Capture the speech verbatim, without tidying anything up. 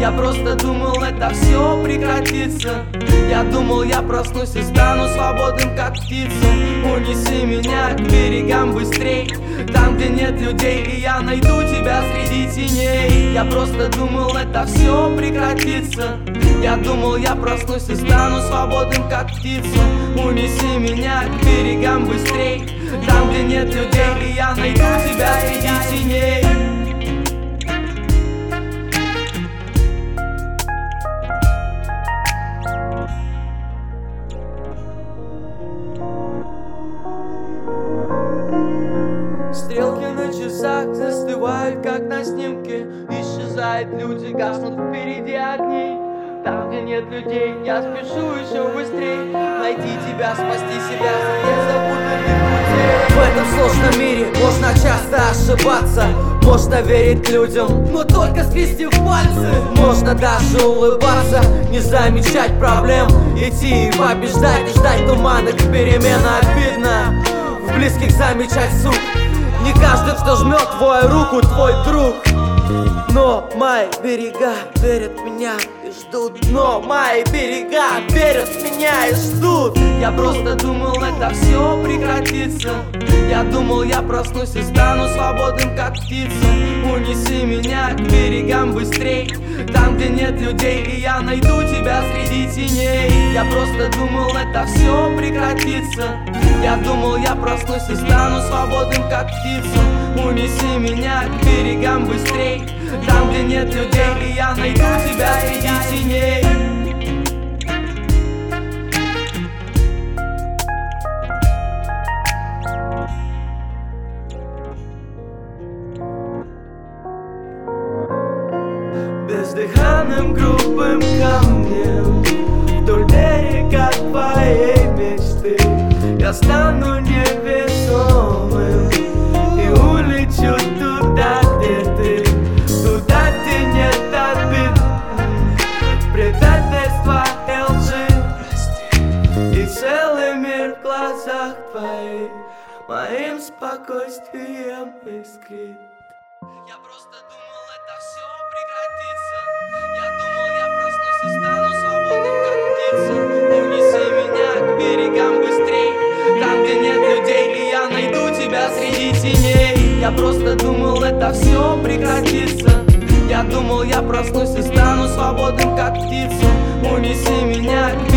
Я просто думал, это все прекратится. Я думал, я проснусь и стану свободным, как птица. Унеси меня к берегам быстрей, там, где нет людей, и я найду тебя среди теней. Я просто думал, это все прекратится. Я думал, я проснусь и стану свободным, как птица. Унеси меня к берегам быстрей, там, где нет людей, и я найду тебя среди теней. Стрелки на часах застывают, как на снимке. Исчезают люди, гаснут впереди огни. Там, где нет людей, я спешу еще быстрей найти тебя, спасти себя за запутанных путей. В этом сложном мире можно часто ошибаться. Можно верить людям, но только скрестив пальцы. Можно даже улыбаться, не замечать проблем, идти и побеждать, и ждать туманных перемен. Обидно в близких замечать суть. Не каждый, кто жмет твою руку, твой друг. Но мои берега верят в меня и ждут. Но мои берега верят в меня и ждут. Я просто думал, это все прекратится. Я думал, я проснусь и стану свободным, как птица. Унеси меня к берегам быстрей, там, где нет людей, и я найду тебя среди теней. Я просто думал, это все прекратится. Я думал, я проснусь и стану свободным, как птица. Унеси меня к берегам быстрей, там, где нет людей, и я найду тебя среди теней. Бездыханным грубым камнем вдоль берега твоей мечты я стану невесомым и улечу туда, где ты, туда, где нет обид, предательства и лжи, и целый мир в глазах твоих моим спокойствием искрит. Я просто думал, это все прекратится. Я думал, я проснусь и стану свободным, как птица. Унеси меня к берегам быстрей, там, где нет людей, и я найду тебя среди теней. Я просто думал, это все прекратится. Я думал, я проснусь и стану свободным, как птица. Унеси меня к